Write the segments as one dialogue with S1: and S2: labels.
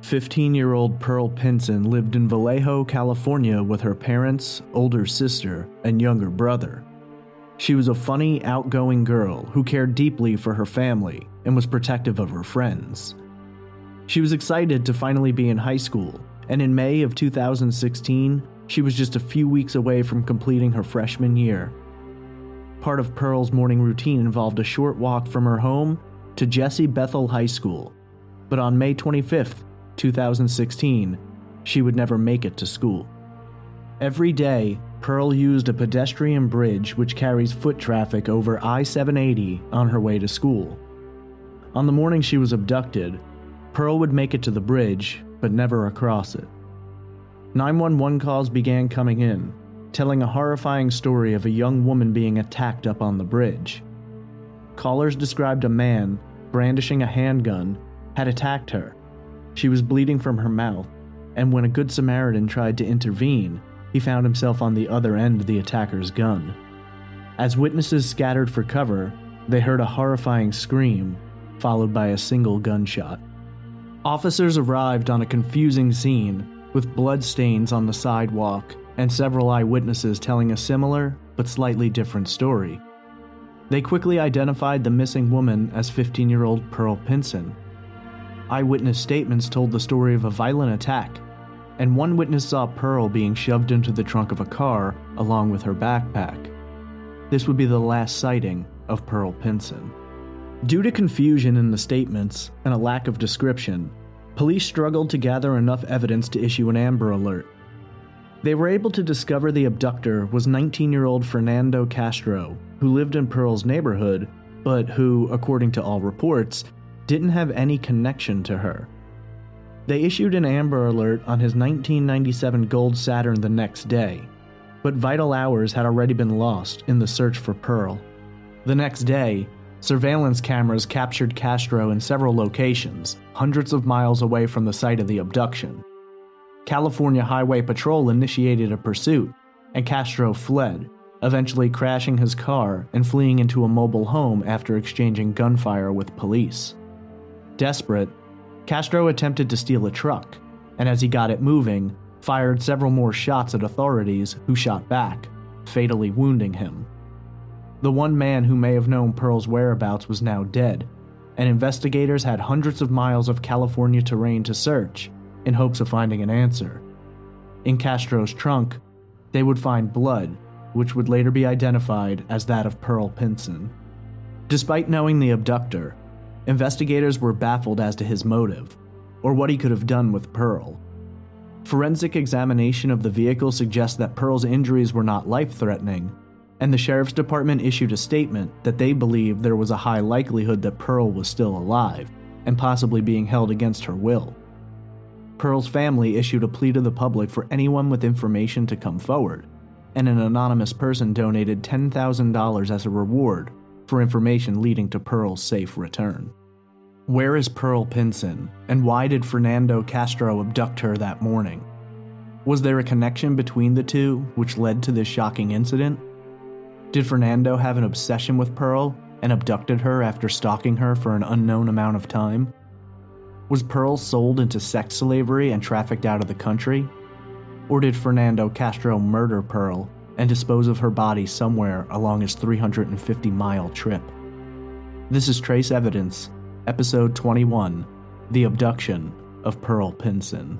S1: 15-year-old Pearl Pinson lived in Vallejo, California with her parents, older sister, and younger brother. She was a funny, outgoing girl who cared deeply for her family and was protective of her friends. She was excited to finally be in high school, and in May of 2016, she was just a few weeks away from completing her freshman year. Part of Pearl's morning routine involved a short walk from her home to Jesse Bethel High School, but on May 25th, 2016, she would never make it to school. Every day, Pearl used a pedestrian bridge which carries foot traffic over I-780 on her way to school. On the morning she was abducted, Pearl would make it to the bridge, but never across it. 911 calls began coming in, telling a horrifying story of a young woman being attacked up on the bridge. Callers described a man, brandishing a handgun, had attacked her. She was bleeding from her mouth, and when a Good Samaritan tried to intervene, he found himself on the other end of the attacker's gun. As witnesses scattered for cover, they heard a horrifying scream, followed by a single gunshot. Officers arrived on a confusing scene, with bloodstains on the sidewalk and several eyewitnesses telling a similar but slightly different story. They quickly identified the missing woman as 15-year-old Pearl Pinson. Eyewitness statements told the story of a violent attack, and one witness saw Pearl being shoved into the trunk of a car along with her backpack. This would be the last sighting of Pearl Pinson. Due to confusion in the statements and a lack of description, police struggled to gather enough evidence to issue an Amber Alert. They were able to discover the abductor was 19-year-old Fernando Castro, who lived in Pearl's neighborhood, but who, according to all reports, didn't have any connection to her. They issued an Amber Alert on his 1997 gold Saturn the next day, but vital hours had already been lost in the search for Pearl. The next day, surveillance cameras captured Castro in several locations, hundreds of miles away from the site of the abduction. California Highway Patrol initiated a pursuit, and Castro fled, eventually crashing his car and fleeing into a mobile home after exchanging gunfire with police. Desperate, Castro attempted to steal a truck, and as he got it moving, fired several more shots at authorities who shot back, fatally wounding him. The one man who may have known Pearl's whereabouts was now dead, and investigators had hundreds of miles of California terrain to search in hopes of finding an answer. In Castro's trunk, they would find blood, which would later be identified as that of Pearl Pinson. Despite knowing the abductor, investigators were baffled as to his motive, or what he could have done with Pearl. Forensic examination of the vehicle suggests that Pearl's injuries were not life-threatening, and the sheriff's department issued a statement that they believed there was a high likelihood that Pearl was still alive, and possibly being held against her will. Pearl's family issued a plea to the public for anyone with information to come forward, and an anonymous person donated $10,000 as a reward for information leading to Pearl's safe return. Where is Pearl Pinson, and why did Fernando Castro abduct her that morning? Was there a connection between the two which led to this shocking incident? Did Fernando have an obsession with Pearl and abducted her after stalking her for an unknown amount of time? Was Pearl sold into sex slavery and trafficked out of the country? Or did Fernando Castro murder Pearl and dispose of her body somewhere along his 350-mile trip? This is Trace Evidence, Episode 21, The Abduction of Pearl Pinson.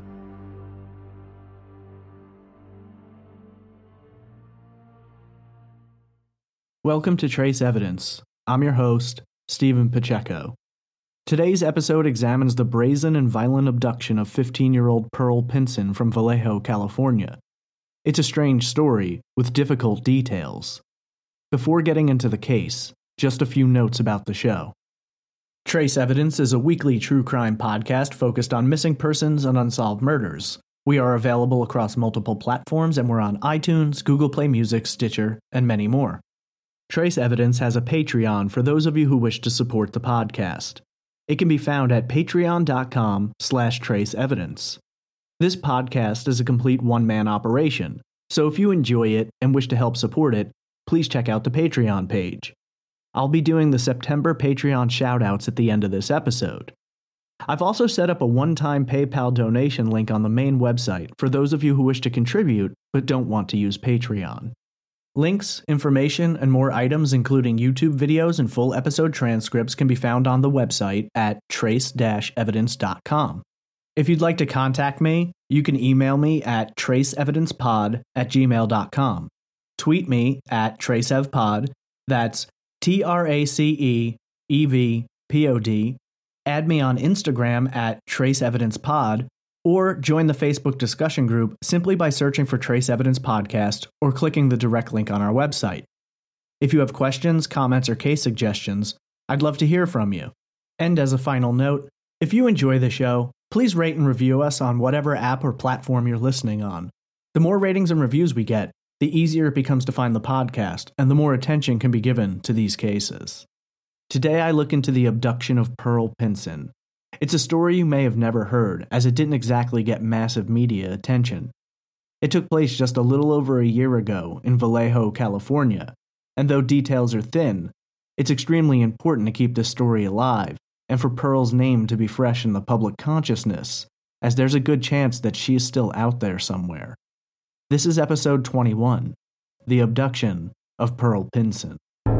S1: Welcome to Trace Evidence. I'm your host, Stephen Pacheco. Today's episode examines the brazen and violent abduction of 15-year-old Pearl Pinson from Vallejo, California. It's a strange story with difficult details. Before getting into the case, just a few notes about the show. Trace Evidence is a weekly true crime podcast focused on missing persons and unsolved murders. We are available across multiple platforms, and we're on iTunes, Google Play Music, Stitcher, and many more. Trace Evidence has a Patreon for those of you who wish to support the podcast. It can be found at patreon.com/traceevidence. This podcast is a complete one-man operation, so if you enjoy it and wish to help support it, please check out the Patreon page. I'll be doing the September Patreon shoutouts at the end of this episode. I've also set up a one-time PayPal donation link on the main website for those of you who wish to contribute but don't want to use Patreon. Links, information, and more items including YouTube videos and full episode transcripts can be found on the website at trace-evidence.com. If you'd like to contact me, you can email me at traceevidencepod@gmail.com. Tweet me at traceevpod, that's TRACEEVPOD. Add me on Instagram at traceevidencepod, or join the Facebook discussion group simply by searching for Trace Evidence Podcast or clicking the direct link on our website. If you have questions, comments, or case suggestions, I'd love to hear from you. And as a final note, if you enjoy the show, please rate and review us on whatever app or platform you're listening on. The more ratings and reviews we get, the easier it becomes to find the podcast, and the more attention can be given to these cases. Today I look into the abduction of Pearl Pinson. It's a story you may have never heard, as it didn't exactly get massive media attention. It took place just a little over a year ago in Vallejo, California, and though details are thin, it's extremely important to keep this story alive, and for Pearl's name to be fresh in the public consciousness, as there's a good chance that she is still out there somewhere. This is episode 21, The Abduction of Pearl Pinson.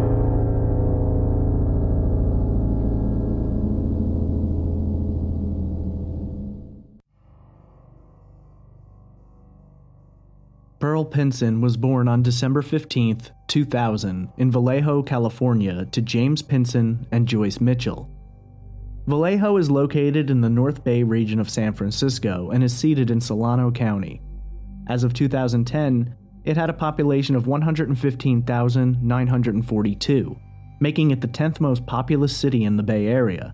S1: Pearl Pinson was born on December 15, 2000, in Vallejo, California, to James Pinson and Joyce Mitchell. Vallejo is located in the North Bay region of San Francisco and is seated in Solano County. As of 2010, it had a population of 115,942, making it the 10th most populous city in the Bay Area.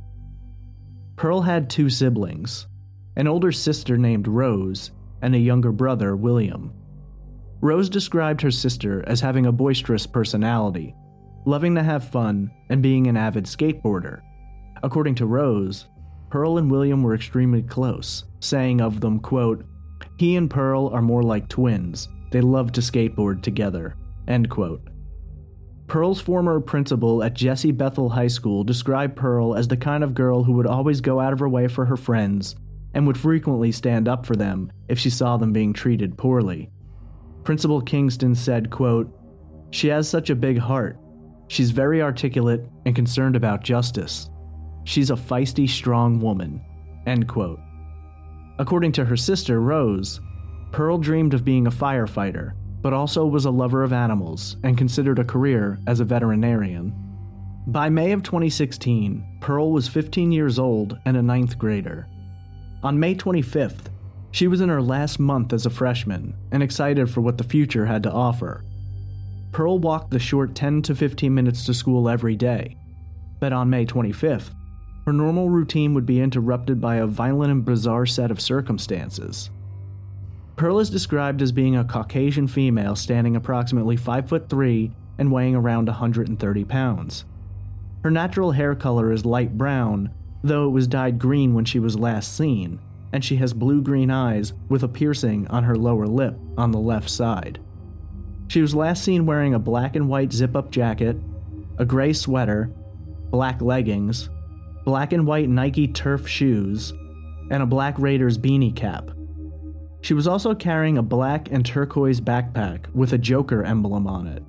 S1: Pearl had two siblings, an older sister named Rose and a younger brother, William. Rose described her sister as having a boisterous personality, loving to have fun, and being an avid skateboarder. According to Rose, Pearl and William were extremely close, saying of them, quote, "He and Pearl are more like twins. They love to skateboard together," end quote. Pearl's former principal at Jesse Bethel High School described Pearl as the kind of girl who would always go out of her way for her friends and would frequently stand up for them if she saw them being treated poorly. Principal Kingston said, quote, "She has such a big heart. She's very articulate and concerned about justice. She's a feisty, strong woman," end quote. According to her sister, Rose, Pearl dreamed of being a firefighter, but also was a lover of animals and considered a career as a veterinarian. By May of 2016, Pearl was 15 years old and a 9th grader. On May 25th, she was in her last month as a freshman and excited for what the future had to offer. Pearl walked the short 10 to 15 minutes to school every day, but on May 25th, her normal routine would be interrupted by a violent and bizarre set of circumstances. Pearl is described as being a Caucasian female standing approximately 5'3" and weighing around 130 pounds. Her natural hair color is light brown, though it was dyed green when she was last seen, and she has blue-green eyes with a piercing on her lower lip on the left side. She was last seen wearing a black and white zip-up jacket, a gray sweater, black leggings, black and white Nike Turf shoes, and a black Raiders beanie cap. She was also carrying a black and turquoise backpack with a Joker emblem on it.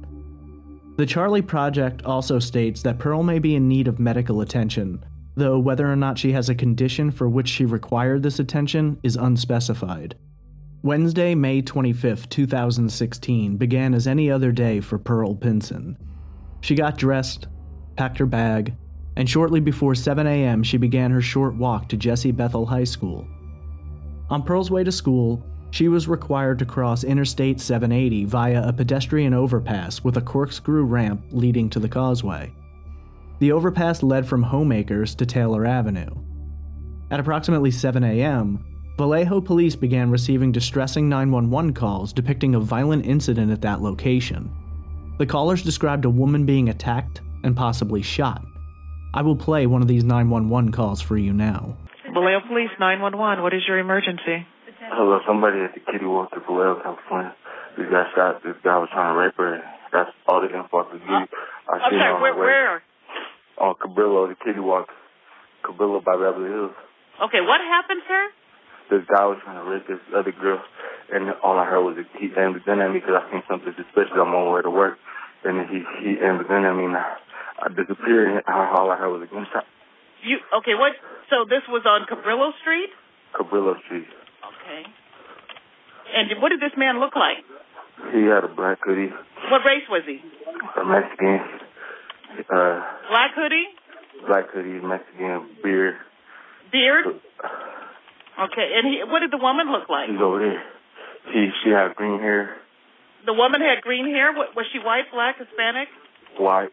S1: The Charlie Project also states that Pearl may be in need of medical attention, though whether or not she has a condition for which she required this attention is unspecified. Wednesday, May 25, 2016 began as any other day for Pearl Pinson. She got dressed, packed her bag, and shortly before 7 a.m. she began her short walk to Jesse Bethel High School. On Pearl's way to school, she was required to cross Interstate 780 via a pedestrian overpass with a corkscrew ramp leading to the causeway. The overpass led from Homeacres to Taylor Avenue. At approximately 7 a.m., Vallejo police began receiving distressing 911 calls depicting a violent incident at that location. The callers described a woman being attacked and possibly shot. I will play one of these 911 calls for you now.
S2: Vallejo Police 911, what is your emergency?
S3: Hello, somebody at the Kitty Walk to Vallejo, California. We got shot. This guy was trying to rape her. That's all the info I could give you.
S2: I'm sorry, where?
S3: On Cabrillo, the Kitty Walk. Cabrillo by Beverly Hills.
S2: Okay, what happened, sir?
S3: This guy was trying to rape this other girl, and all I heard was he aimed a gun at me because I seen something suspicious. I'm on my way to work, and then he aimed a gun at me, and I disappeared, and all I heard was a gunshot.
S2: Okay, what? So this was on Cabrillo Street?
S3: Cabrillo Street.
S2: Okay. And what did this man look like?
S3: He had a black hoodie.
S2: What race was he?
S3: A Mexican.
S2: Black hoodie?
S3: Black hoodie, Mexican, beard.
S2: Beard? Okay, and what did the woman look like?
S3: She's over there. She had green hair.
S2: The woman had green hair? Was she white, black, Hispanic?
S3: White.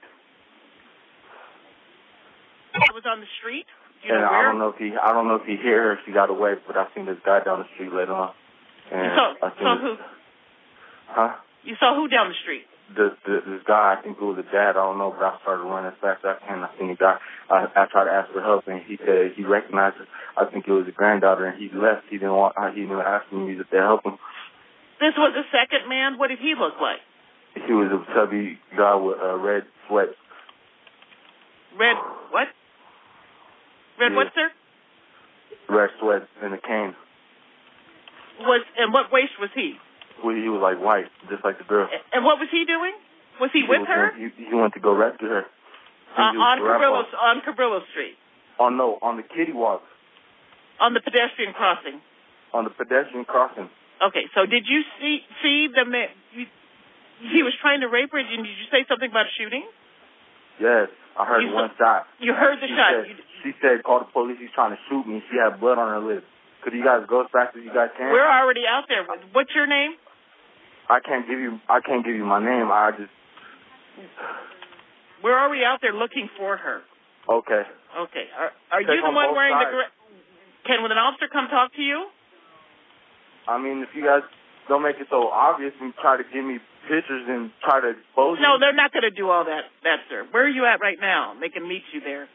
S2: It was on the street? Do you know
S3: I
S2: where?
S3: don't know if he hit her, if she got away, but I seen this guy down the street later on. And
S2: you saw who?
S3: Huh?
S2: You saw who down the street?
S3: This guy, I think it was a dad, I don't know, but I started running as fast as I can. I seen the guy. I tried to ask for help, and he said he recognized her. I think it was a granddaughter, and he left. He didn't ask me to help him.
S2: This was the second man. What did he look like?
S3: He was a chubby guy with red sweats.
S2: Red what? Red what, sir?
S3: Red sweats and a cane.
S2: And what race was he?
S3: He was like white, just like the girl.
S2: And what was he doing? Was he with her?
S3: He went to go rescue her.
S2: On Cabrillo Street?
S3: Oh, no, on the kiddie walk.
S2: On the pedestrian crossing?
S3: On the pedestrian crossing.
S2: Okay, so did you see the man? He was trying to rape her. Did you say something about shooting?
S3: Yes, I heard one shot.
S2: You heard the shot?
S3: She said, call the police, he's trying to shoot me. She had blood on her lips. Could you guys go as fast as you guys can?
S2: We're already out there. What's your name?
S3: I can't give you my name.
S2: We're already out there looking for her.
S3: Okay.
S2: Okay. Are you the one wearing Can an officer come talk to you?
S3: I mean, if you guys don't make it so obvious and try to give me pictures and try to expose me.
S2: No, they're not going to do all that, sir. Where are you at right now? They can meet you there.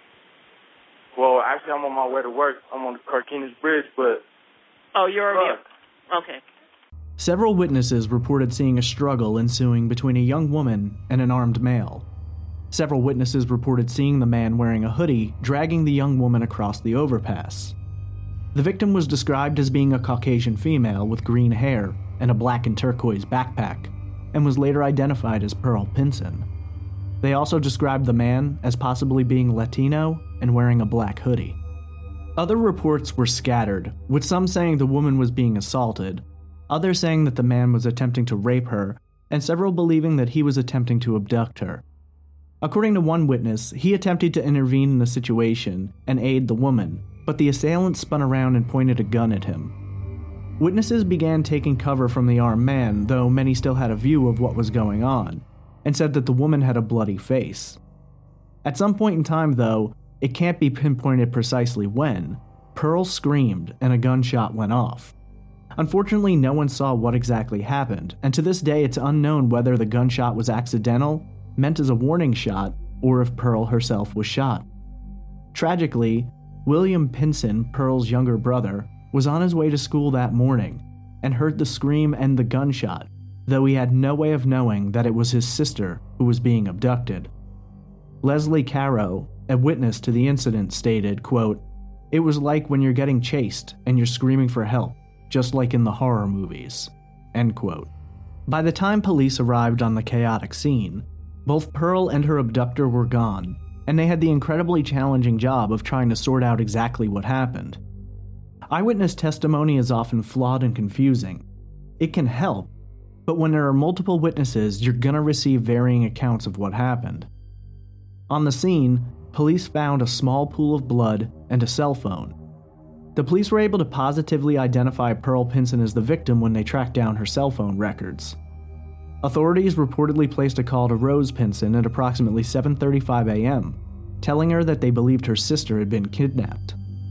S3: Well, actually, I'm on my way to work. I'm on the Carquinez Bridge, but...
S2: Oh, you're already up. Okay.
S1: Several witnesses reported seeing a struggle ensuing between a young woman and an armed male. Several witnesses reported seeing the man wearing a hoodie dragging the young woman across the overpass. The victim was described as being a Caucasian female with green hair and a black and turquoise backpack, and was later identified as Pearl Pinson. They also described the man as possibly being Latino and wearing a black hoodie. Other reports were scattered, with some saying the woman was being assaulted, others saying that the man was attempting to rape her, and several believing that he was attempting to abduct her. According to one witness, he attempted to intervene in the situation and aid the woman, but the assailant spun around and pointed a gun at him. Witnesses began taking cover from the armed man, though many still had a view of what was going on, and said that the woman had a bloody face. At some point in time, though, it can't be pinpointed precisely when, Pearl screamed and a gunshot went off. Unfortunately, no one saw what exactly happened, and to this day it's unknown whether the gunshot was accidental, meant as a warning shot, or if Pearl herself was shot. Tragically, William Pinson, Pearl's younger brother, was on his way to school that morning and heard the scream and the gunshot, though he had no way of knowing that it was his sister who was being abducted. Leslie Caro, a witness to the incident, stated, quote, "It was like when you're getting chased and you're screaming for help, just like in the horror movies." End quote. By the time police arrived on the chaotic scene, both Pearl and her abductor were gone, and they had the incredibly challenging job of trying to sort out exactly what happened. Eyewitness testimony is often flawed and confusing. It can help, but when there are multiple witnesses, you're gonna receive varying accounts of what happened. On the scene, police found a small pool of blood and a cell phone. The police were able to positively identify Pearl Pinson as the victim when they tracked down her cell phone records. Authorities reportedly placed a call to Rose Pinson at approximately 7:35 a.m., telling her that they believed her sister had been kidnapped.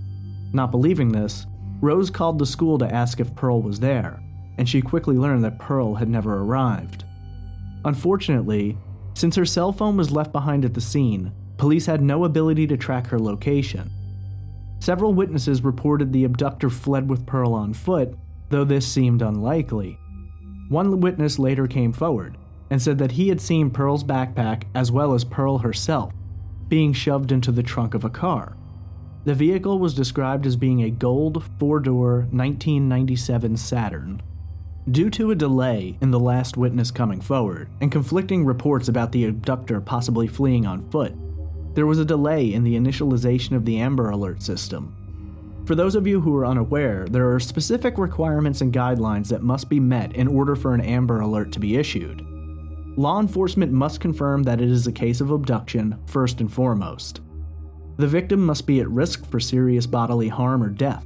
S1: Not believing this, Rose called the school to ask if Pearl was there, and she quickly learned that Pearl had never arrived. Unfortunately, since her cell phone was left behind at the scene, police had no ability to track her location. Several witnesses reported the abductor fled with Pearl on foot, though this seemed unlikely. One witness later came forward and said that he had seen Pearl's backpack, as well as Pearl herself, being shoved into the trunk of a car. The vehicle was described as being a gold 4-door 1997 Saturn. Due to a delay in the last witness coming forward, and conflicting reports about the abductor possibly fleeing on foot, there was a delay in the initialization of the Amber Alert system. For those of you who are unaware, there are specific requirements and guidelines that must be met in order for an Amber Alert to be issued. Law enforcement must confirm that it is a case of abduction first and foremost. The victim must be at risk for serious bodily harm or death.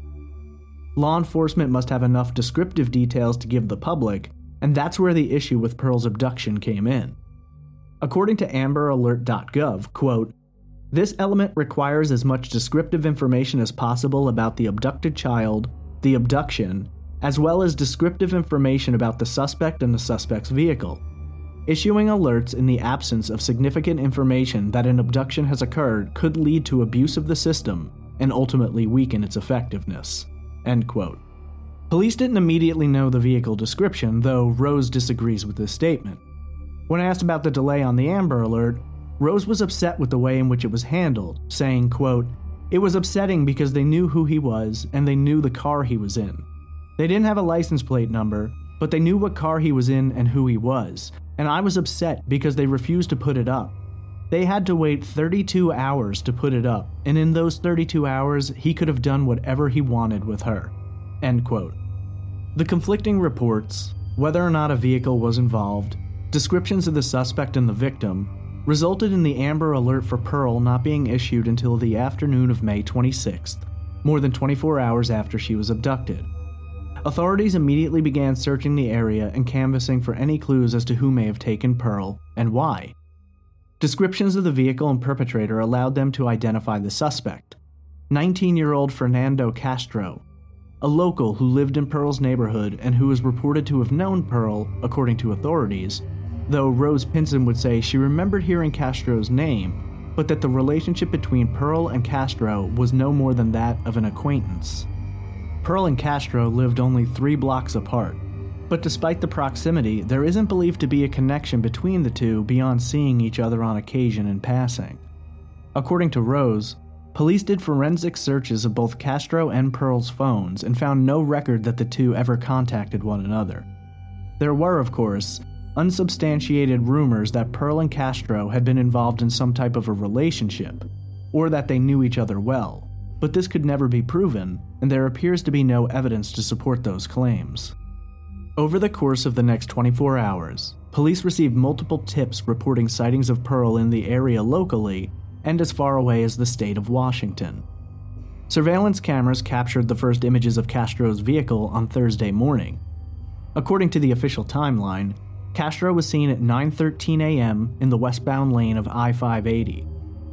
S1: Law enforcement must have enough descriptive details to give the public, and that's where the issue with Pearl's abduction came in. According to AmberAlert.gov, quote, "This element requires as much descriptive information as possible about the abducted child, the abduction, as well as descriptive information about the suspect and the suspect's vehicle. Issuing alerts in the absence of significant information that an abduction has occurred could lead to abuse of the system and ultimately weaken its effectiveness." End quote. Police didn't immediately know the vehicle description, though Rose disagrees with this statement. When asked about the delay on the Amber Alert, Rose was upset with the way in which it was handled, saying, quote, "It was upsetting because they knew who he was and they knew the car he was in. They didn't have a license plate number, but they knew what car he was in and who he was, and I was upset because they refused to put it up. They had to wait 32 hours to put it up, and in those 32 hours, he could have done whatever he wanted with her." End quote. The conflicting reports, whether or not a vehicle was involved, descriptions of the suspect and the victim, resulted in the Amber Alert for Pearl not being issued until the afternoon of May 26th, more than 24 hours after she was abducted. Authorities immediately began searching the area and canvassing for any clues as to who may have taken Pearl and why. Descriptions of the vehicle and perpetrator allowed them to identify the suspect, 19-year-old Fernando Castro, a local who lived in Pearl's neighborhood and who was reported to have known Pearl, according to authorities, though Rose Pinson would say she remembered hearing Castro's name, but that the relationship between Pearl and Castro was no more than that of an acquaintance. Pearl and Castro lived only 3 blocks apart, but despite the proximity, there isn't believed to be a connection between the two beyond seeing each other on occasion in passing. According to Rose, police did forensic searches of both Castro and Pearl's phones and found no record that the two ever contacted one another. There were, of course, unsubstantiated rumors that Pearl and Castro had been involved in some type of a relationship, or that they knew each other well, but this could never be proven, and there appears to be no evidence to support those claims. Over the course of the next 24 hours, police received multiple tips reporting sightings of Pearl in the area locally and as far away as the state of Washington. Surveillance cameras captured the first images of Castro's vehicle on Thursday morning. According to the official timeline, Castro was seen at 9:13 a.m. in the westbound lane of I-580.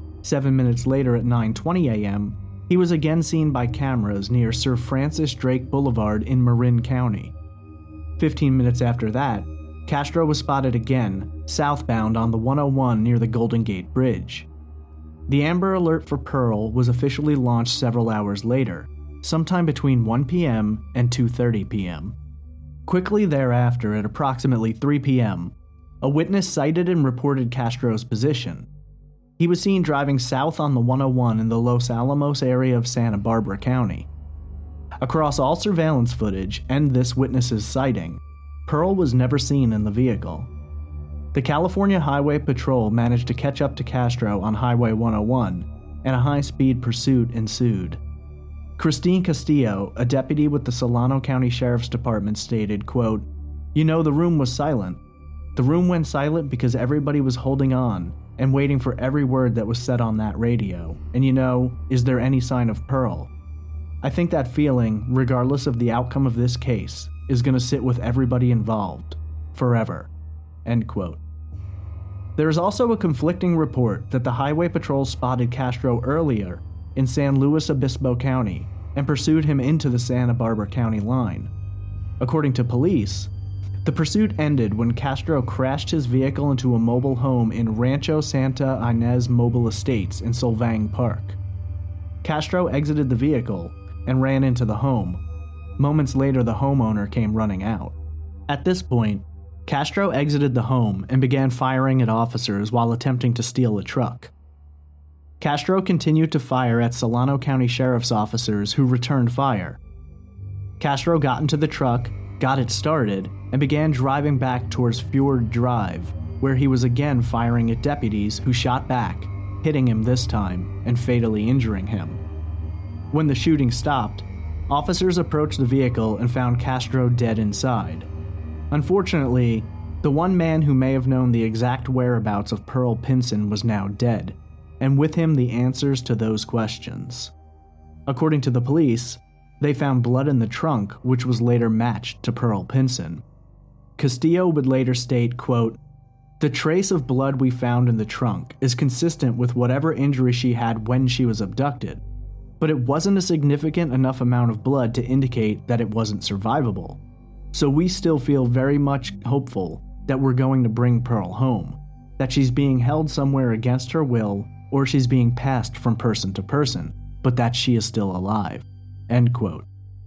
S1: 7 minutes later at 9:20 a.m., he was again seen by cameras near Sir Francis Drake Boulevard in Marin County. 15 minutes after that, Castro was spotted again, southbound on the 101 near the Golden Gate Bridge. The Amber Alert for Pearl was officially launched several hours later, sometime between 1 p.m. and 2:30 p.m. Quickly thereafter, at approximately 3 p.m., a witness sighted and reported Castro's position. He was seen driving south on the 101 in the Los Alamos area of Santa Barbara County. Across all surveillance footage and this witness's sighting, Pearl was never seen in the vehicle. The California Highway Patrol managed to catch up to Castro on Highway 101, and a high-speed pursuit ensued. Christine Castillo, a deputy with the Solano County Sheriff's Department, stated, quote, "You know, the room was silent. The room went silent because everybody was holding on and waiting for every word that was said on that radio. And you know, is there any sign of Pearl? I think that feeling, regardless of the outcome of this case, is going to sit with everybody involved, forever." End quote. There is also a conflicting report that the Highway Patrol spotted Castro earlier in San Luis Obispo County and pursued him into the Santa Barbara County line. According to police, the pursuit ended when Castro crashed his vehicle into a mobile home in Rancho Santa Ynez Mobile Estates in Solvang Park. Castro exited the vehicle and ran into the home. Moments later, the homeowner came running out. At this point, Castro exited the home and began firing at officers while attempting to steal a truck. Castro continued to fire at Solano County Sheriff's officers who returned fire. Castro got into the truck, got it started, and began driving back towards Fjord Drive, where he was again firing at deputies who shot back, hitting him this time and fatally injuring him. When the shooting stopped, officers approached the vehicle and found Castro dead inside. Unfortunately, the one man who may have known the exact whereabouts of Pearl Pinson was now dead, and with him the answers to those questions. According to the police, they found blood in the trunk, which was later matched to Pearl Pinson. Castillo would later state, quote, "The trace of blood we found in the trunk is consistent with whatever injury she had when she was abducted, but it wasn't a significant enough amount of blood to indicate that it wasn't survivable. So we still feel very much hopeful that we're going to bring Pearl home, that she's being held somewhere against her will or she's being passed from person to person, but that she is still alive." End quote.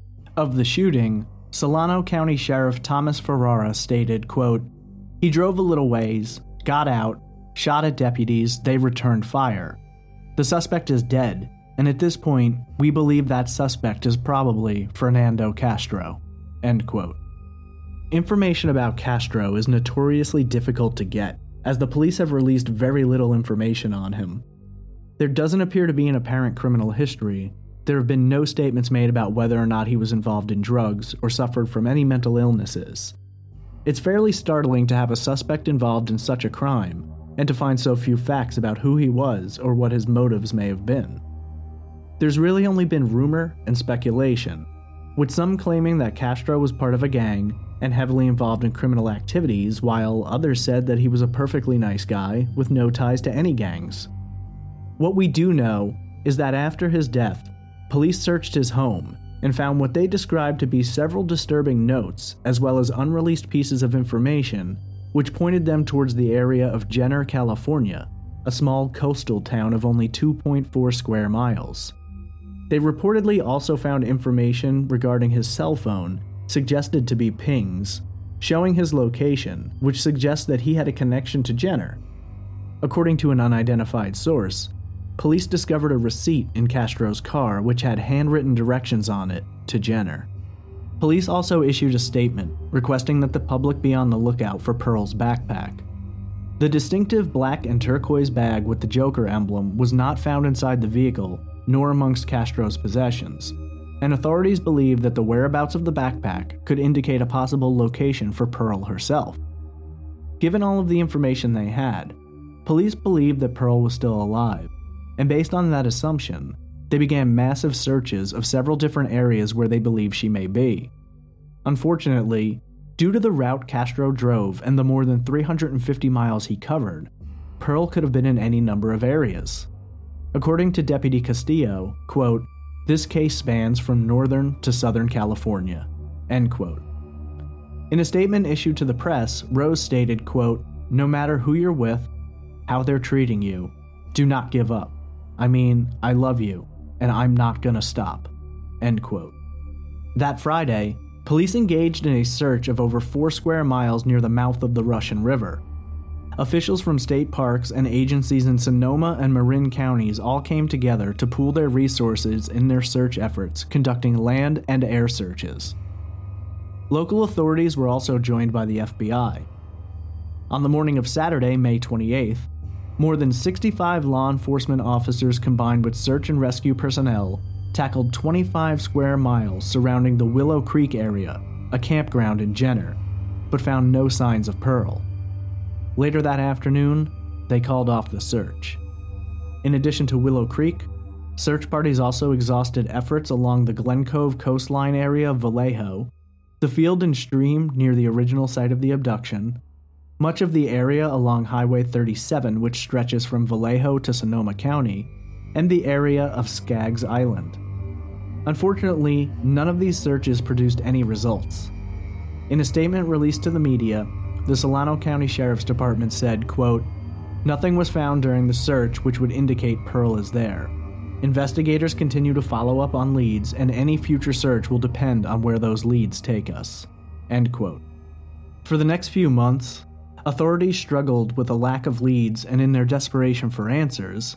S1: Of the shooting, Solano County Sheriff Thomas Ferrara stated, quote, "He drove a little ways, got out, shot at deputies, they returned fire. The suspect is dead, and at this point, we believe that suspect is probably Fernando Castro." End quote. Information about Castro is notoriously difficult to get, as the police have released very little information on him. There doesn't appear to be an apparent criminal history. There have been no statements made about whether or not he was involved in drugs or suffered from any mental illnesses. It's fairly startling to have a suspect involved in such a crime, and to find so few facts about who he was or what his motives may have been. There's really only been rumor and speculation, with some claiming that Castro was part of a gang and heavily involved in criminal activities, while others said that he was a perfectly nice guy with no ties to any gangs. What we do know is that after his death, police searched his home and found what they described to be several disturbing notes, as well as unreleased pieces of information, which pointed them towards the area of Jenner, California, a small coastal town of only 2.4 square miles. They reportedly also found information regarding his cell phone, suggested to be pings, showing his location, which suggests that he had a connection to Jenner. According to an unidentified source, police discovered a receipt in Castro's car which had handwritten directions on it to Jenner. Police also issued a statement requesting that the public be on the lookout for Pearl's backpack. The distinctive black and turquoise bag with the Joker emblem was not found inside the vehicle nor amongst Castro's possessions, and authorities believe that the whereabouts of the backpack could indicate a possible location for Pearl herself. Given all of the information they had, police believed that Pearl was still alive, and based on that assumption, they began massive searches of several different areas where they believe she may be. Unfortunately, due to the route Castro drove and the more than 350 miles he covered, Pearl could have been in any number of areas. According to Deputy Castillo, quote, "This case spans from northern to southern California," end quote. In a statement issued to the press, Rose stated, quote, "No matter who you're with, how they're treating you, do not give up. I mean, I love you, and I'm not gonna stop," end quote. That Friday, police engaged in a search of over 4 square miles near the mouth of the Russian River. Officials from state parks and agencies in Sonoma and Marin counties all came together to pool their resources in their search efforts, conducting land and air searches. Local authorities were also joined by the FBI. On the morning of Saturday, May 28th, more than 65 law enforcement officers combined with search and rescue personnel tackled 25 square miles surrounding the Willow Creek area, a campground in Jenner, but found no signs of Pearl. Later that afternoon, they called off the search. In addition to Willow Creek, search parties also exhausted efforts along the Glen Cove coastline area of Vallejo, the field and stream near the original site of the abduction, much of the area along Highway 37 which stretches from Vallejo to Sonoma County, and the area of Skaggs Island. Unfortunately, none of these searches produced any results. In a statement released to the media, the Solano County Sheriff's Department said, quote, "Nothing was found during the search which would indicate Pearl is there. Investigators continue to follow up on leads, and any future search will depend on where those leads take us." End quote. For the next few months, authorities struggled with a lack of leads, and in their desperation for answers,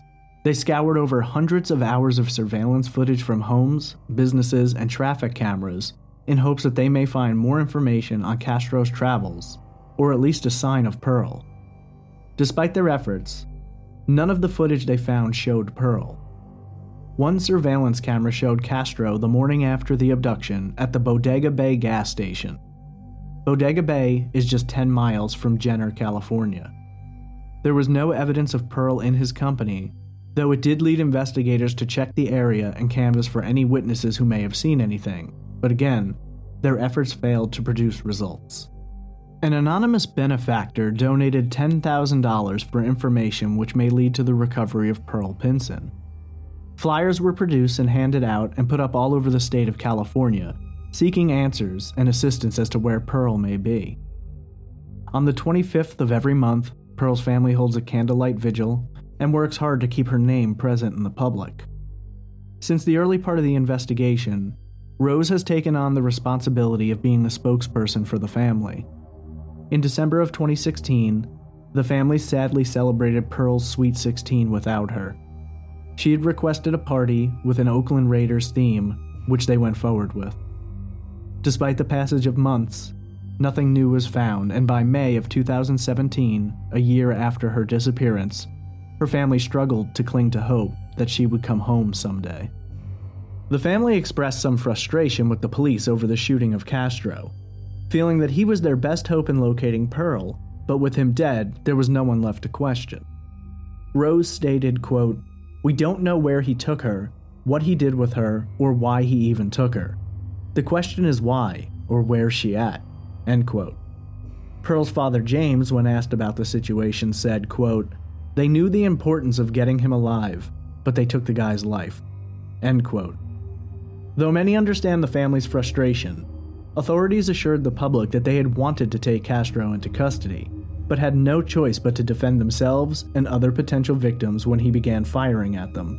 S1: They scoured over hundreds of hours of surveillance footage from homes, businesses, and traffic cameras in hopes that they may find more information on Castro's travels, or at least a sign of Pearl. Despite their efforts, none of the footage they found showed Pearl. One surveillance camera showed Castro the morning after the abduction at the Bodega Bay gas station. Bodega Bay is just 10 miles from Jenner, California. There was no evidence of Pearl in his company, though it did lead investigators to check the area and canvass for any witnesses who may have seen anything, but again, their efforts failed to produce results. An anonymous benefactor donated $10,000 for information which may lead to the recovery of Pearl Pinson. Flyers were produced and handed out and put up all over the state of California, seeking answers and assistance as to where Pearl may be. On the 25th of every month, Pearl's family holds a candlelight vigil and works hard to keep her name present in the public. Since the early part of the investigation, Rose has taken on the responsibility of being the spokesperson for the family. In December of 2016, the family sadly celebrated Pearl's Sweet 16 without her. She had requested a party with an Oakland Raiders theme, which they went forward with. Despite the passage of months, nothing new was found, and by May of 2017, a year after her disappearance, her family struggled to cling to hope that she would come home someday. The family expressed some frustration with the police over the shooting of Castro, feeling that he was their best hope in locating Pearl, but with him dead, there was no one left to question. Rose stated, quote, "We don't know where he took her, what he did with her, or why he even took her. The question is why, or where's she at?" End quote. Pearl's father James, when asked about the situation, said, quote, "They knew the importance of getting him alive, but they took the guy's life." End quote. Though many understand the family's frustration, authorities assured the public that they had wanted to take Castro into custody, but had no choice but to defend themselves and other potential victims when he began firing at them.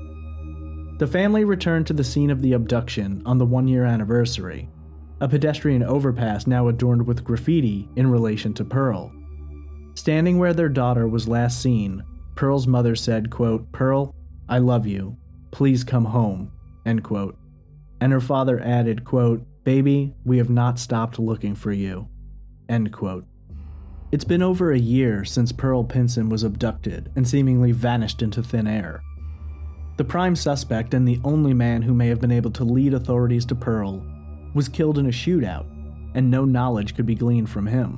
S1: The family returned to the scene of the abduction on the 1-year anniversary, a pedestrian overpass now adorned with graffiti in relation to Pearl. Standing where their daughter was last seen, Pearl's mother said, quote, "Pearl, I love you. Please come home." End quote. And her father added, quote, "Baby, we have not stopped looking for you." End quote. It's been over a year since Pearl Pinson was abducted and seemingly vanished into thin air. The prime suspect and the only man who may have been able to lead authorities to Pearl was killed in a shootout, and no knowledge could be gleaned from him.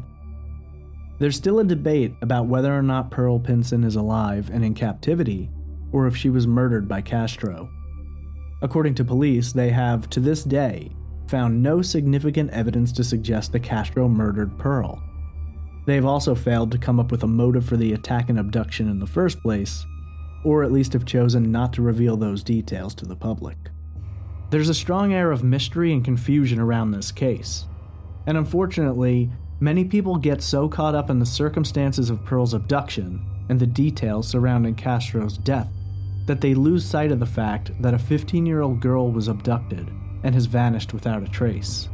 S1: There's still a debate about whether or not Pearl Pinson is alive and in captivity, or if she was murdered by Castro. According to police, they have, to this day, found no significant evidence to suggest that Castro murdered Pearl. They have also failed to come up with a motive for the attack and abduction in the first place, or at least have chosen not to reveal those details to the public. There's a strong air of mystery and confusion around this case, and unfortunately, many people get so caught up in the circumstances of Pearl's abduction and the details surrounding Castro's death that they lose sight of the fact that a 15-year-old girl was abducted and has vanished without a trace.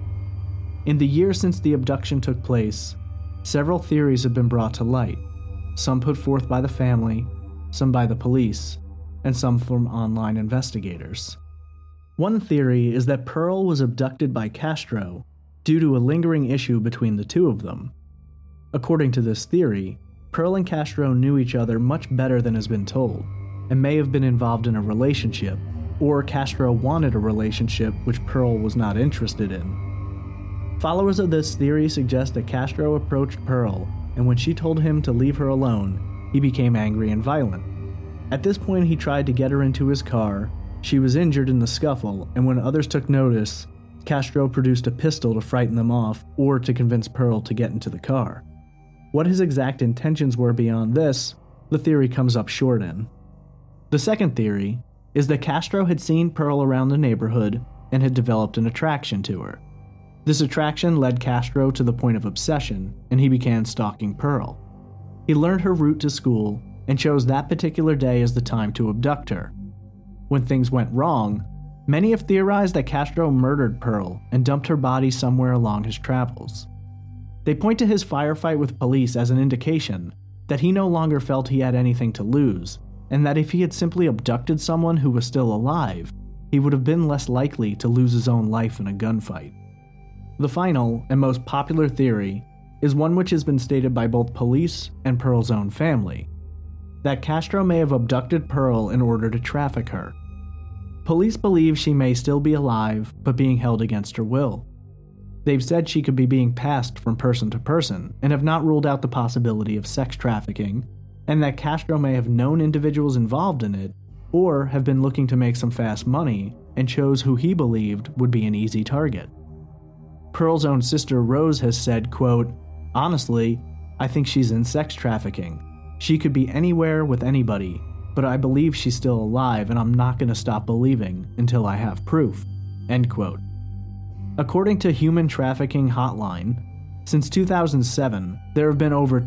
S1: In the year since the abduction took place, several theories have been brought to light, some put forth by the family, some by the police, and some from online investigators. One theory is that Pearl was abducted by Castro due to a lingering issue between the two of them. According to this theory, Pearl and Castro knew each other much better than has been told, and may have been involved in a relationship, or Castro wanted a relationship which Pearl was not interested in. Followers of this theory suggest that Castro approached Pearl, and when she told him to leave her alone, he became angry and violent. At this point, he tried to get her into his car. She was injured in the scuffle, and when others took notice, Castro produced a pistol to frighten them off or to convince Pearl to get into the car. What his exact intentions were beyond this, the theory comes up short in. The second theory is that Castro had seen Pearl around the neighborhood and had developed an attraction to her. This attraction led Castro to the point of obsession, and he began stalking Pearl. He learned her route to school and chose that particular day as the time to abduct her. When things went wrong, many have theorized that Castro murdered Pearl and dumped her body somewhere along his travels. They point to his firefight with police as an indication that he no longer felt he had anything to lose, and that if he had simply abducted someone who was still alive, he would have been less likely to lose his own life in a gunfight. The final and most popular theory is one which has been stated by both police and Pearl's own family, that Castro may have abducted Pearl in order to traffic her. Police believe she may still be alive, but being held against her will. They've said she could be being passed from person to person, and have not ruled out the possibility of sex trafficking, and that Castro may have known individuals involved in it, or have been looking to make some fast money, and chose who he believed would be an easy target. Pearl's own sister Rose has said, quote, "Honestly, I think she's in sex trafficking. She could be anywhere with anybody, but I believe she's still alive and I'm not going to stop believing until I have proof." End quote. According to Human Trafficking Hotline, since 2007, there have been over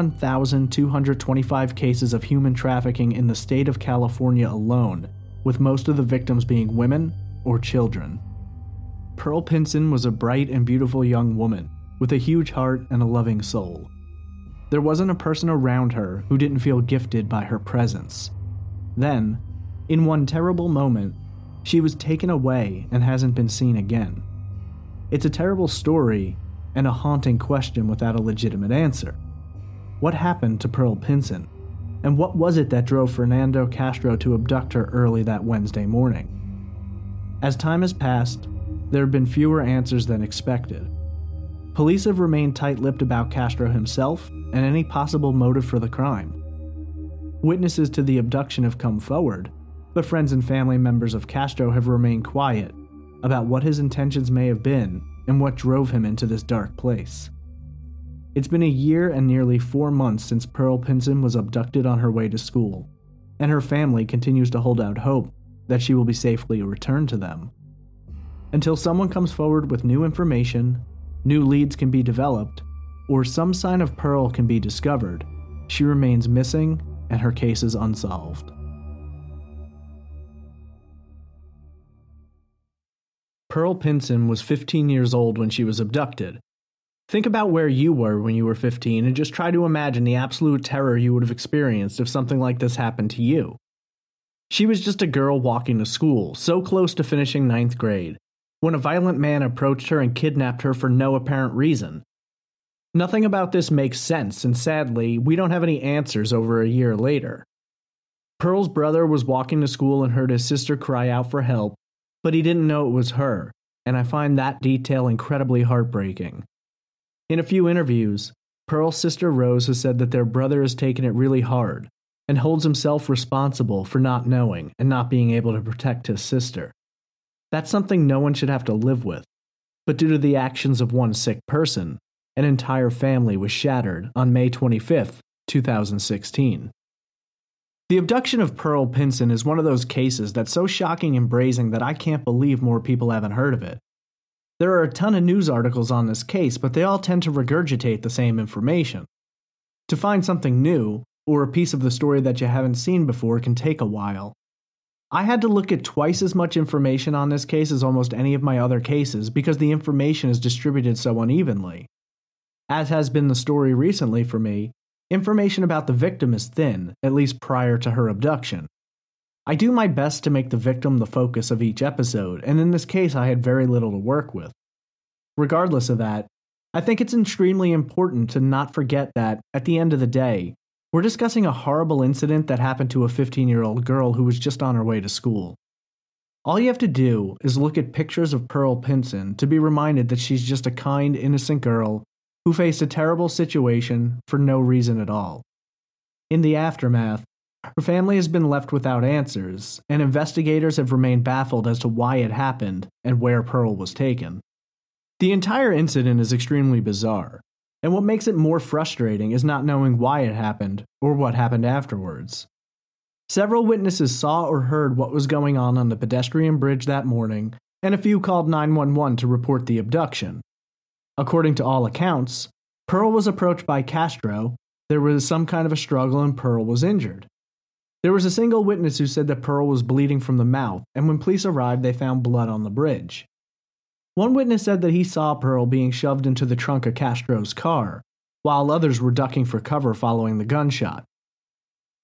S1: 21,225 cases of human trafficking in the state of California alone, with most of the victims being women or children. Pearl Pinson was a bright and beautiful young woman with a huge heart and a loving soul. There wasn't a person around her who didn't feel gifted by her presence. Then, in one terrible moment, she was taken away and hasn't been seen again. It's a terrible story and a haunting question without a legitimate answer. What happened to Pearl Pinson? And what was it that drove Fernando Castro to abduct her early that Wednesday morning? As time has passed, there have been fewer answers than expected. Police have remained tight-lipped about Castro himself and any possible motive for the crime. Witnesses to the abduction have come forward, but friends and family members of Castro have remained quiet about what his intentions may have been and what drove him into this dark place. It's been a year and nearly 4 months since Pearl Pinson was abducted on her way to school, and her family continues to hold out hope that she will be safely returned to them. Until someone comes forward with new information, new leads can be developed, or some sign of Pearl can be discovered, she remains missing and her case is unsolved. Pearl Pinson was 15 years old when she was abducted. Think about where you were when you were 15 and just try to imagine the absolute terror you would have experienced if something like this happened to you. She was just a girl walking to school, so close to finishing 9th grade, when a violent man approached her and kidnapped her for no apparent reason. Nothing about this makes sense, and sadly, we don't have any answers over a year later. Pearl's brother was walking to school and heard his sister cry out for help, but he didn't know it was her, and I find that detail incredibly heartbreaking. In a few interviews, Pearl's sister Rose has said that their brother has taken it really hard and holds himself responsible for not knowing and not being able to protect his sister. That's something no one should have to live with, but due to the actions of one sick person, an entire family was shattered on May 25, 2016. The abduction of Pearl Pinson is one of those cases that's so shocking and brazen that I can't believe more people haven't heard of it. There are a ton of news articles on this case, but they all tend to regurgitate the same information. To find something new, or a piece of the story that you haven't seen before, can take a while. I had to look at twice as much information on this case as almost any of my other cases because the information is distributed so unevenly. As has been the story recently for me, information about the victim is thin, at least prior to her abduction. I do my best to make the victim the focus of each episode, and in this case I had very little to work with. Regardless of that, I think it's extremely important to not forget that, at the end of the day, we're discussing a horrible incident that happened to a 15-year-old girl who was just on her way to school. All you have to do is look at pictures of Pearl Pinson to be reminded that she's just a kind, innocent girl who faced a terrible situation for no reason at all. In the aftermath, her family has been left without answers, and investigators have remained baffled as to why it happened and where Pearl was taken. The entire incident is extremely bizarre, and what makes it more frustrating is not knowing why it happened or what happened afterwards. Several witnesses saw or heard what was going on the pedestrian bridge that morning, and a few called 911 to report the abduction. According to all accounts, Pearl was approached by Castro, there was some kind of a struggle, and Pearl was injured. There was a single witness who said that Pearl was bleeding from the mouth, and when police arrived, they found blood on the bridge. One witness said that he saw Pearl being shoved into the trunk of Castro's car, while others were ducking for cover following the gunshot.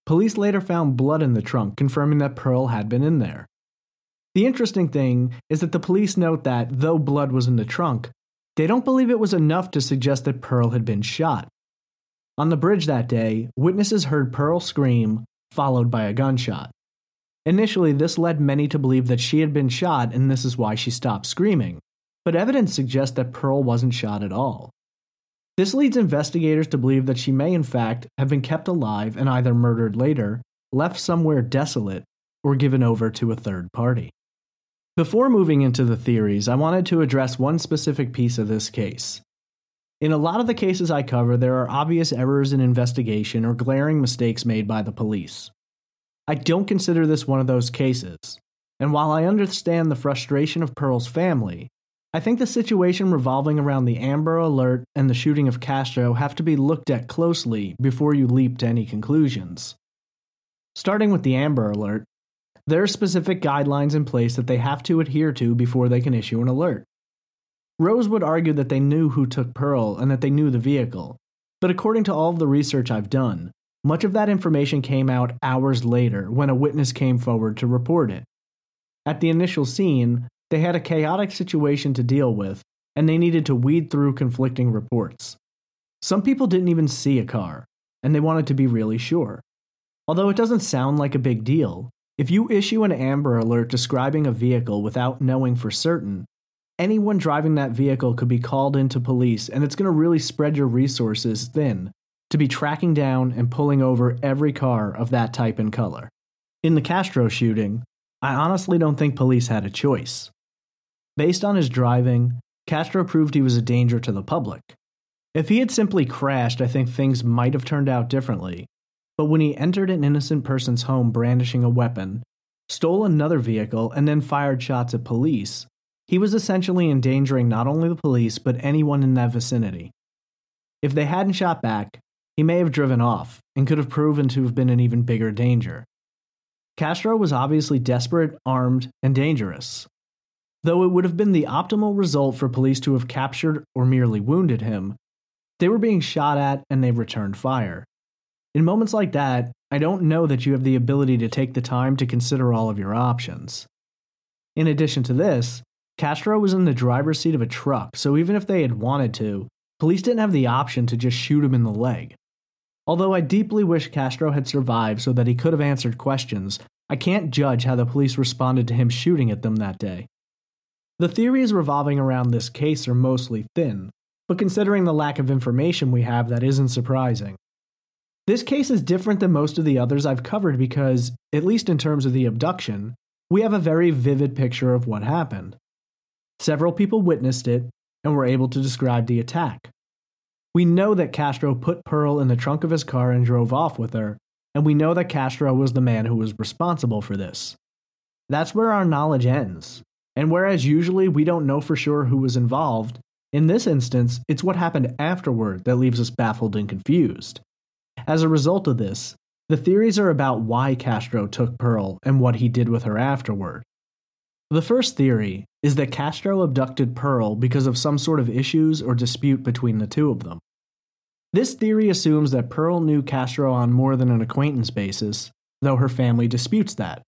S1: police later found blood in the trunk, confirming that Pearl had been in there. The interesting thing is that the police note that, though blood was in the trunk, they don't believe it was enough to suggest that Pearl had been shot. On the bridge that day, witnesses heard Pearl scream, followed by a gunshot. Initially, this led many to believe that she had been shot and this is why she stopped screaming, but evidence suggests that Pearl wasn't shot at all. This leads investigators to believe that she may in fact have been kept alive and either murdered later, left somewhere desolate, or given over to a third party. Before moving into the theories, I wanted to address one specific piece of this case. In a lot of the cases I cover, there are obvious errors in investigation or glaring mistakes made by the police. I don't consider this one of those cases, and while I understand the frustration of Pearl's family, I think the situation revolving around the Amber Alert and the shooting of Castro have to be looked at closely before you leap to any conclusions. Starting with the Amber Alert, there are specific guidelines in place that they have to adhere to before they can issue an alert. Rose would argue that they knew who took Pearl and that they knew the vehicle, but according to all of the research I've done, much of that information came out hours later when a witness came forward to report it. At the initial scene, they had a chaotic situation to deal with, and they needed to weed through conflicting reports. Some people didn't even see a car, and they wanted to be really sure. Although it doesn't sound like a big deal, if you issue an Amber Alert describing a vehicle without knowing for certain, anyone driving that vehicle could be called into police, and it's going to really spread your resources thin to be tracking down and pulling over every car of that type and color. In the Castro shooting, I honestly don't think police had a choice. Based on his driving, Castro proved he was a danger to the public. If he had simply crashed, I think things might have turned out differently. But when he entered an innocent person's home brandishing a weapon, stole another vehicle, and then fired shots at police, he was essentially endangering not only the police but anyone in that vicinity. If they hadn't shot back, he may have driven off and could have proven to have been an even bigger danger. Castro was obviously desperate, armed, and dangerous. Though it would have been the optimal result for police to have captured or merely wounded him, they were being shot at and they returned fire. In moments like that, I don't know that you have the ability to take the time to consider all of your options. In addition to this, Castro was in the driver's seat of a truck, so even if they had wanted to, police didn't have the option to just shoot him in the leg. Although I deeply wish Castro had survived so that he could have answered questions, I can't judge how the police responded to him shooting at them that day. The theories revolving around this case are mostly thin, but considering the lack of information we have, that isn't surprising. This case is different than most of the others I've covered because, at least in terms of the abduction, we have a very vivid picture of what happened. Several people witnessed it and were able to describe the attack. We know that Castro put Pearl in the trunk of his car and drove off with her, and we know that Castro was the man who was responsible for this. That's where our knowledge ends, and whereas usually we don't know for sure who was involved, in this instance, it's what happened afterward that leaves us baffled and confused. As a result of this, the theories are about why Castro took Pearl and what he did with her afterward. The first theory is that Castro abducted Pearl because of some sort of issues or dispute between the two of them. This theory assumes that Pearl knew Castro on more than an acquaintance basis, though her family disputes that.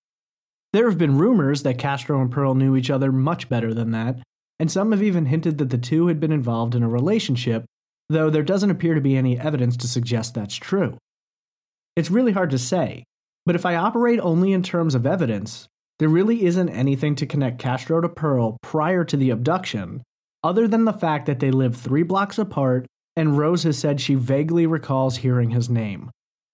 S1: There have been rumors that Castro and Pearl knew each other much better than that, and some have even hinted that the two had been involved in a relationship, though there doesn't appear to be any evidence to suggest that's true. It's really hard to say, but if I operate only in terms of evidence, there really isn't anything to connect Castro to Pearl prior to the abduction, other than the fact that they live 3 blocks apart and Rose has said she vaguely recalls hearing his name.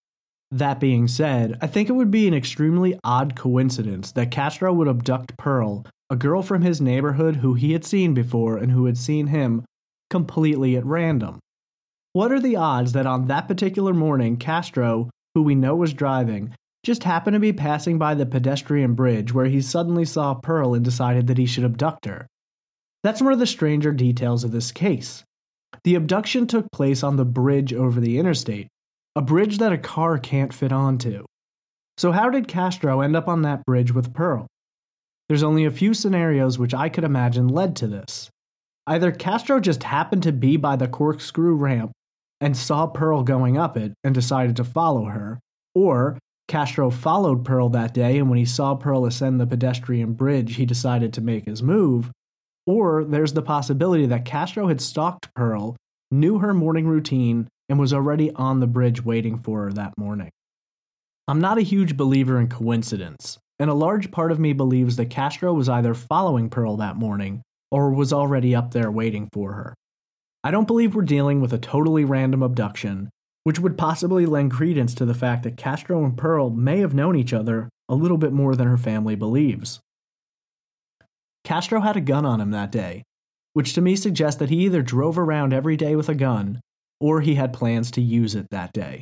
S1: That being said, I think it would be an extremely odd coincidence that Castro would abduct Pearl, a girl from his neighborhood who he had seen before and who had seen him, completely at random. What are the odds that on that particular morning, Castro, who we know was driving, just happened to be passing by the pedestrian bridge where he suddenly saw Pearl and decided that he should abduct her? That's one of the stranger details of this case. The abduction took place on the bridge over the interstate, a bridge that a car can't fit onto. So how did Castro end up on that bridge with Pearl? There's only a few scenarios which I could imagine led to this. Either Castro just happened to be by the corkscrew ramp and saw Pearl going up it and decided to follow her, Or Castro followed Pearl that day, and when he saw Pearl ascend the pedestrian bridge, he decided to make his move. Or there's the possibility that Castro had stalked Pearl, knew her morning routine, and was already on the bridge waiting for her that morning. I'm not a huge believer in coincidence, and a large part of me believes that Castro was either following Pearl that morning or was already up there waiting for her. I don't believe we're dealing with a totally random abduction, which would possibly lend credence to the fact that Castro and Pearl may have known each other a little bit more than her family believes. Castro had a gun on him that day, which to me suggests that he either drove around every day with a gun or he had plans to use it that day.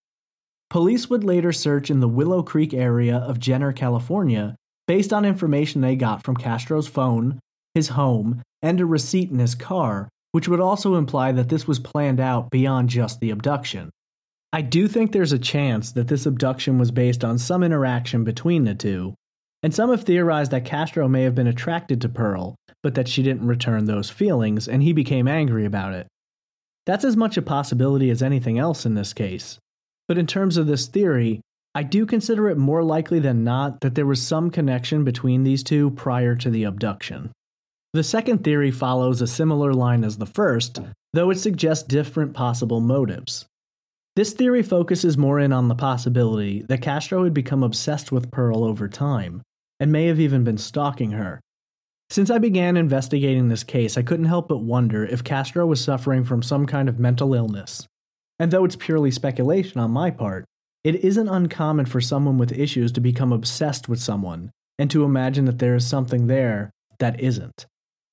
S1: Police would later search in the Willow Creek area of Jenner, California, based on information they got from Castro's phone, his home, and a receipt in his car, which would also imply that this was planned out beyond just the abduction. I do think there's a chance that this abduction was based on some interaction between the two, and some have theorized that Castro may have been attracted to Pearl, but that she didn't return those feelings, and he became angry about it. That's as much a possibility as anything else in this case. But in terms of this theory, I do consider it more likely than not that there was some connection between these two prior to the abduction. The second theory follows a similar line as the first, though it suggests different possible motives. This theory focuses more in on the possibility that Castro had become obsessed with Pearl over time, and may have even been stalking her. Since I began investigating this case, I couldn't help but wonder if Castro was suffering from some kind of mental illness. And though it's purely speculation on my part, it isn't uncommon for someone with issues to become obsessed with someone, and to imagine that there is something there that isn't.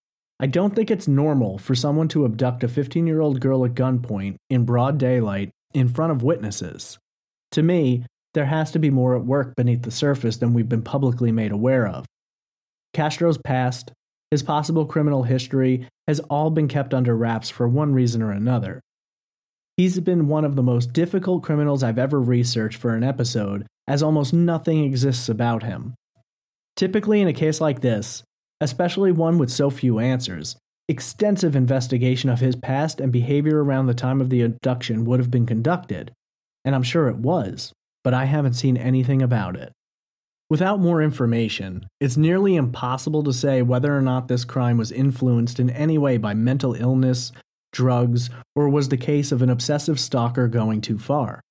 S1: I don't think it's normal for someone to abduct a 15-year-old girl at gunpoint in broad daylight in front of witnesses. To me, there has to be more at work beneath the surface than we've been publicly made aware of. Castro's past, his possible criminal history, has all been kept under wraps for one reason or another. He's been one of the most difficult criminals I've ever researched for an episode, as almost nothing exists about him. Typically in a case like this, especially one with so few answers, extensive investigation of his past and behavior around the time of the abduction would have been conducted, and I'm sure it was, but I haven't seen anything about it. Without more information, it's nearly impossible to say whether or not this crime was influenced in any way by mental illness, drugs, or was the case of an obsessive stalker going too far.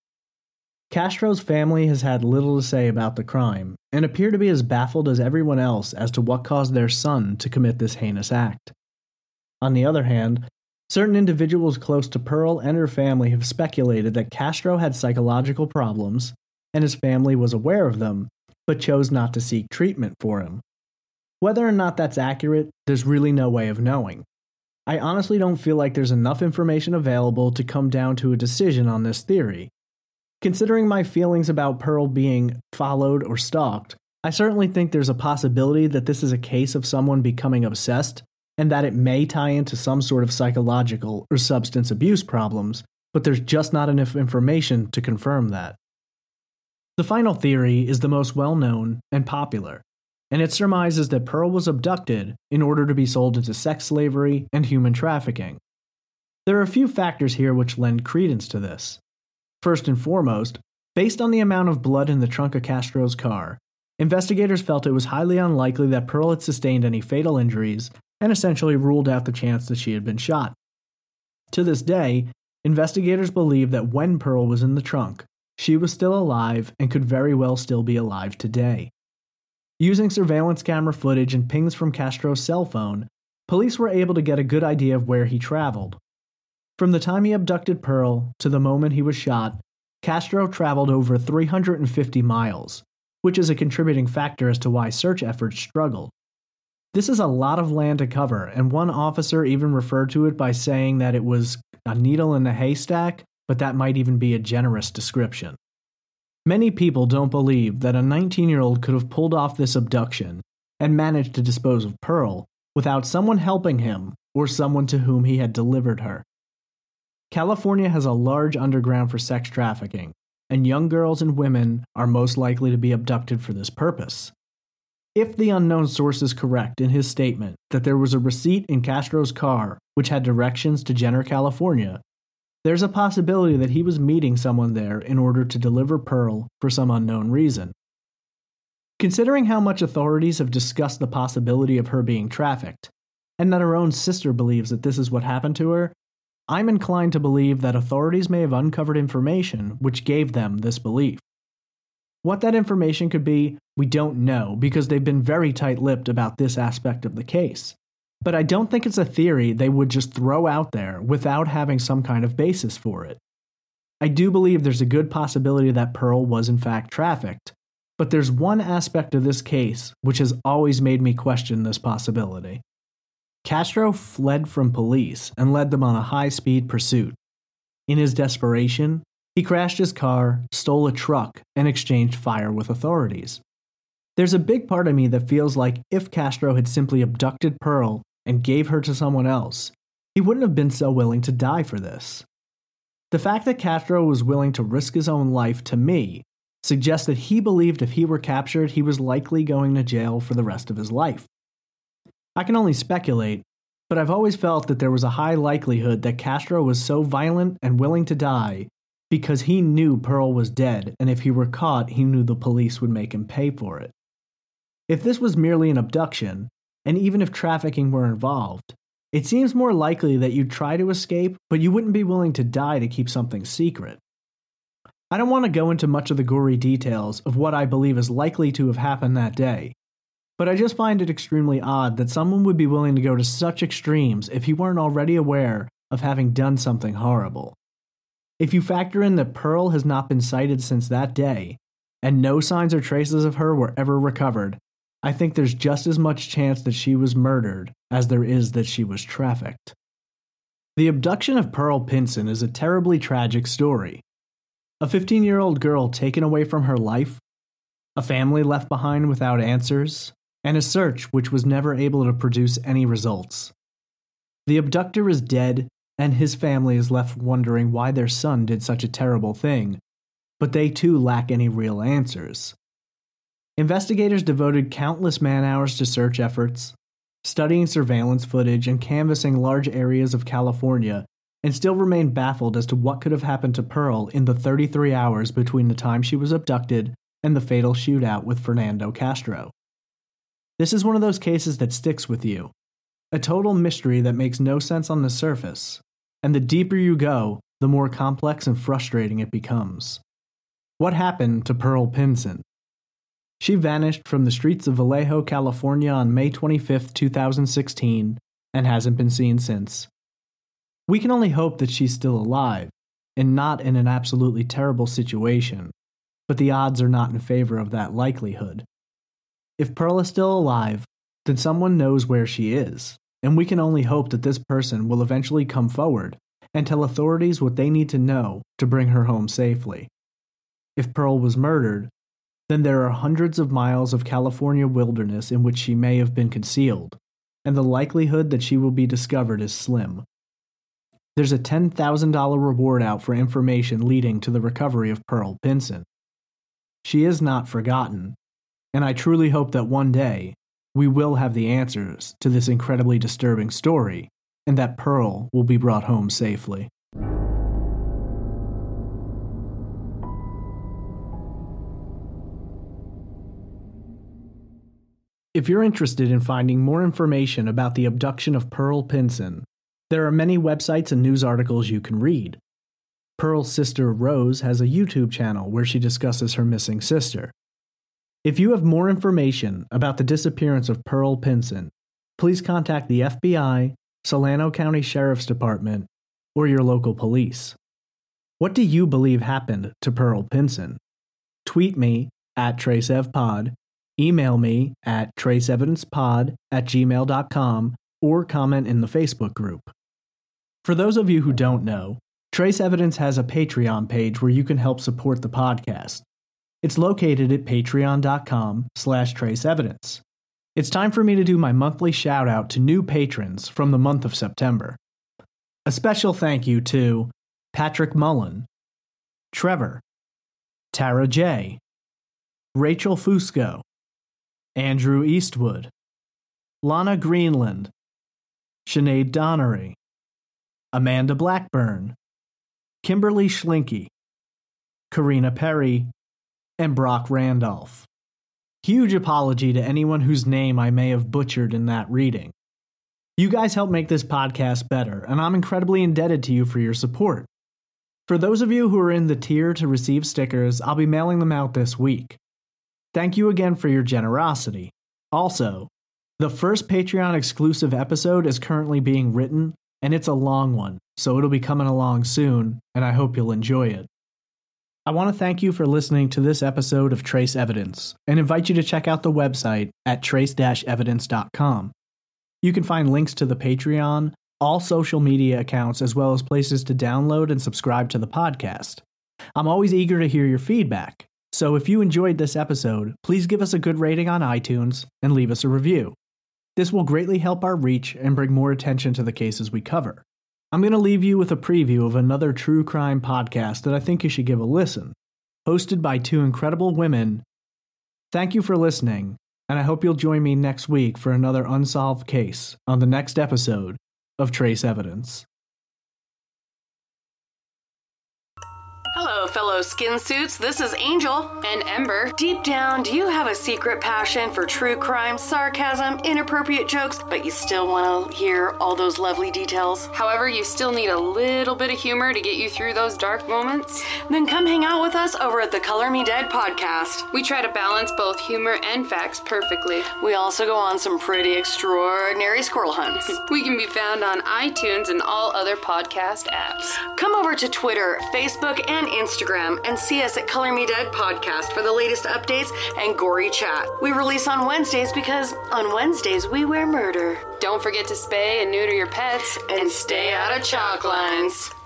S1: Castro's family has had little to say about the crime, and appear to be as baffled as everyone else as to what caused their son to commit this heinous act. On the other hand, certain individuals close to Pearl and her family have speculated that Castro had psychological problems, and his family was aware of them, but chose not to seek treatment for him. Whether or not that's accurate, there's really no way of knowing. I honestly don't feel like there's enough information available to come down to a decision on this theory. Considering my feelings about Pearl being followed or stalked, I certainly think there's a possibility that this is a case of someone becoming obsessed, and that it may tie into some sort of psychological or substance abuse problems, but there's just not enough information to confirm that. The final theory is the most well-known and popular, and it surmises that Pearl was abducted in order to be sold into sex slavery and human trafficking. There are a few factors here which lend credence to this. First and foremost, based on the amount of blood in the trunk of Castro's car, investigators felt it was highly unlikely that Pearl had sustained any fatal injuries and essentially ruled out the chance that she had been shot. To this day, investigators believe that when Pearl was in the trunk, she was still alive and could very well still be alive today. Using surveillance camera footage and pings from Castro's cell phone, police were able to get a good idea of where he traveled. From the time he abducted Pearl to the moment he was shot, Castro traveled over 350 miles, which is a contributing factor as to why search efforts struggled. This is a lot of land to cover, and one officer even referred to it by saying that it was a needle in a haystack, but that might even be a generous description. Many people don't believe that a 19-year-old could have pulled off this abduction and managed to dispose of Pearl without someone helping him or someone to whom he had delivered her. California has a large underground for sex trafficking, and young girls and women are most likely to be abducted for this purpose. If the unknown source is correct in his statement that there was a receipt in Castro's car which had directions to Jenner, California, there's a possibility that he was meeting someone there in order to deliver Pearl for some unknown reason. Considering how much authorities have discussed the possibility of her being trafficked, and that her own sister believes that this is what happened to her, I'm inclined to believe that authorities may have uncovered information which gave them this belief. What that information could be, we don't know because they've been very tight-lipped about this aspect of the case. But I don't think it's a theory they would just throw out there without having some kind of basis for it. I do believe there's a good possibility that Pearl was in fact trafficked, but there's one aspect of this case which has always made me question this possibility. Castro fled from police and led them on a high-speed pursuit. In his desperation, he crashed his car, stole a truck, and exchanged fire with authorities. There's a big part of me that feels like if Castro had simply abducted Pearl and gave her to someone else, he wouldn't have been so willing to die for this. The fact that Castro was willing to risk his own life, to me, suggests that he believed if he were captured, he was likely going to jail for the rest of his life. I can only speculate, but I've always felt that there was a high likelihood that Castro was so violent and willing to die because he knew Pearl was dead, and if he were caught, he knew the police would make him pay for it. If this was merely an abduction, and even if trafficking were involved, it seems more likely that you'd try to escape, but you wouldn't be willing to die to keep something secret. I don't want to go into much of the gory details of what I believe is likely to have happened that day, but I just find it extremely odd that someone would be willing to go to such extremes if he weren't already aware of having done something horrible. If you factor in that Pearl has not been sighted since that day, and no signs or traces of her were ever recovered, I think there's just as much chance that she was murdered as there is that she was trafficked. The abduction of Pearl Pinson is a terribly tragic story. A 15-year-old girl taken away from her life, a family left behind without answers, and a search which was never able to produce any results. The abductor is dead, and his family is left wondering why their son did such a terrible thing, but they too lack any real answers. Investigators devoted countless man-hours to search efforts, studying surveillance footage and canvassing large areas of California, and still remain baffled as to what could have happened to Pearl in the 33 hours between the time she was abducted and the fatal shootout with Fernando Castro. This is one of those cases that sticks with you, a total mystery that makes no sense on the surface, and the deeper you go, the more complex and frustrating it becomes. What happened to Pearl Pinson? She vanished from the streets of Vallejo, California on May 25, 2016, and hasn't been seen since. We can only hope that she's still alive, and not in an absolutely terrible situation, but the odds are not in favor of that likelihood. If Pearl is still alive, then someone knows where she is, and we can only hope that this person will eventually come forward and tell authorities what they need to know to bring her home safely. If Pearl was murdered, then there are hundreds of miles of California wilderness in which she may have been concealed, and the likelihood that she will be discovered is slim. There's a $10,000 reward out for information leading to the recovery of Pearl Pinson. She is not forgotten, and I truly hope that one day we will have the answers to this incredibly disturbing story, and that Pearl will be brought home safely. If you're interested in finding more information about the abduction of Pearl Pinson, there are many websites and news articles you can read. Pearl's sister Rose has a YouTube channel where she discusses her missing sister. If you have more information about the disappearance of Pearl Pinson, please contact the FBI, Solano County Sheriff's Department, or your local police. What do you believe happened to Pearl Pinson? Tweet me at TraceEvPod, email me at traceevidencepod@gmail.com, or comment in the Facebook group. For those of you who don't know, Trace Evidence has a Patreon page where you can help support the podcast. It's located at patreon.com/traceevidence. It's time for me to do my monthly shout out to new patrons from the month of September. A special thank you to Patrick Mullen, Trevor, Tara J, Rachel Fusco, Andrew Eastwood, Lana Greenland, Sinead Donnery, Amanda Blackburn, Kimberly Schlinke, Karina Perry, and Brock Randolph. Huge apology to anyone whose name I may have butchered in that reading. You guys help make this podcast better, and I'm incredibly indebted to you for your support. For those of you who are in the tier to receive stickers, I'll be mailing them out this week. Thank you again for your generosity. Also, the first Patreon exclusive episode is currently being written, and it's a long one, so it'll be coming along soon, and I hope you'll enjoy it. I want to thank you for listening to this episode of Trace Evidence, and invite you to check out the website at trace-evidence.com. You can find links to the Patreon, all social media accounts, as well as places to download and subscribe to the podcast. I'm always eager to hear your feedback, so if you enjoyed this episode, please give us a good rating on iTunes and leave us a review. This will greatly help our reach and bring more attention to the cases we cover. I'm going to leave you with a preview of another true crime podcast that I think you should give a listen, hosted by two incredible women. Thank you for listening, and I hope you'll join me next week for another unsolved case on the next episode of Trace Evidence.
S4: Hello, fellow skin suits. This is Angel.
S5: And Ember.
S4: Deep down, do you have a secret passion for true crime, sarcasm, inappropriate jokes, but you still want to hear all those lovely details?
S5: However, you still need a little bit of humor to get you through those dark moments?
S4: Then come hang out with us over at the Color Me Dead podcast.
S5: We try to balance both humor and facts perfectly.
S4: We also go on some pretty extraordinary squirrel hunts.
S5: We can be found on iTunes and all other podcast apps.
S4: Come over to Twitter, Facebook, and Instagram and see us at Color Me Dead Podcast for the latest updates and gory chat. We release on Wednesdays because on Wednesdays we wear murder.
S5: Don't forget to spay and neuter your pets
S4: and stay out of chalk lines.